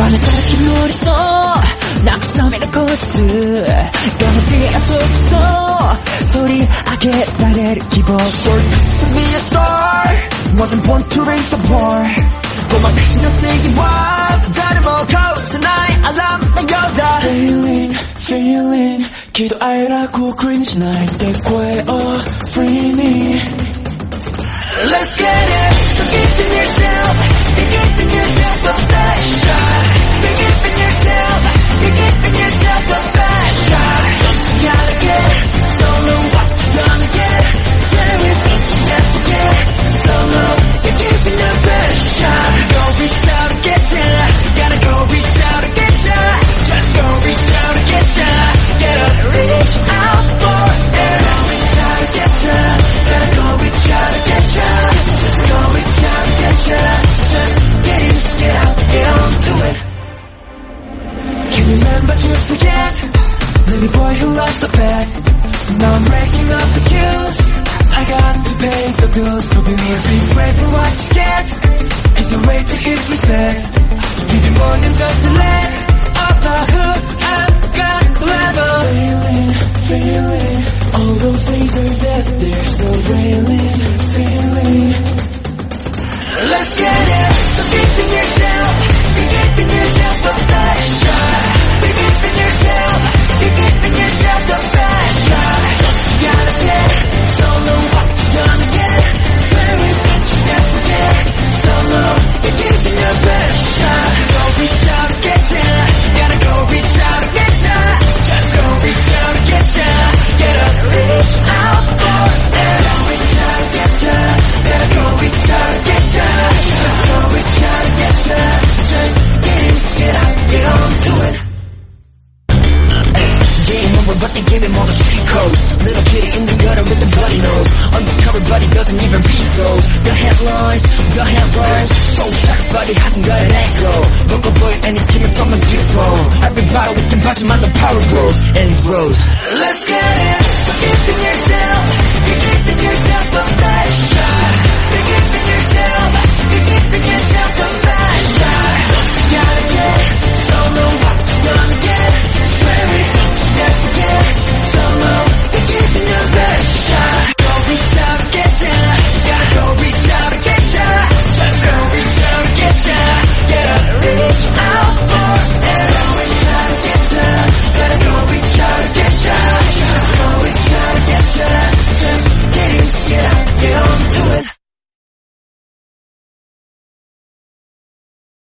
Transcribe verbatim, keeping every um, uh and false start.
밤에 사라진 노래서 낙섬에는 꽃을 까맣게 앞서서 소리하게 나를 기뻐 To be a star wasn't born to raise the bar 고만 신경 쓰기와 다름없고 나의 알람 난 여다 Feeling, feeling 기도하라고 cringe 날 때 꿰어 Free me Let's get it Forgive in yourself Forgive in yourself the best shot Forgive in yourself Forgive in yourself the best shot Don't you gotta get solo what you gonna get Serious don't you ever get solo You're giving your best shot Go reach out and get ya Gotta go reach out and get ya Just go reach out and get ya Get up reach out for it Go reach out and get ya Gotta go reach out and get ya Just go reach out and get ya Just get in, get out, get on, do it Can you remember to forget Little boy who lost the bet Now I'm racking up the kills I got to pay the bills, the bills Be brave for what you get It's a way to hit reset Give you more than just a leg Up the hood and got leather Feeling, feeling All those things are dead There's no railing, ceiling Let's get it Forgive in yourself Forgive in yourself the best shot Forgive in yourself Forgive in yourself the best shot Don't you gotta get solo what you gonna get Serious don't you ever get solo You're giving your best shot Go reach out and get ya Gotta go reach out and get ya Just go reach out and get ya Get up reach out for it Go reach out and get ya Gotta go reach out and get ya Just go reach out and get ya Just get in, get out, get on, do it Game over, but they give him all the street codes Little kitty in the gutter with the bloody nose Undercover, but he doesn't even read those The headlines, the headlines So fat, but he hasn't got an echo Local boy, and he came from a zero Everybody we can watch him as the power grows and grows Let's get it Forgive in yourself Forgive in yourself the best shot Forgive